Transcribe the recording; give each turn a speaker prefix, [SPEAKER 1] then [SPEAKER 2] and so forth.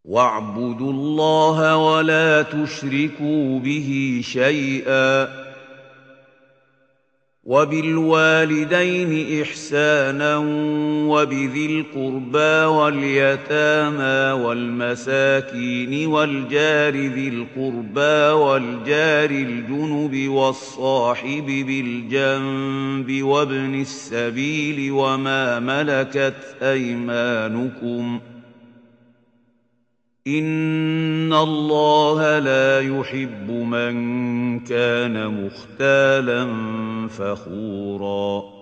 [SPEAKER 1] واعبدوا الله ولا تشركوا به شيئا وبالوالدين إحسانا وبذي القربى واليتامى والمساكين والجار ذي القربى والجار الجنب والصاحب بالجنب وابن السبيل وما ملكت أيمانكم إن الله لا يحب من كان مختالا فخورا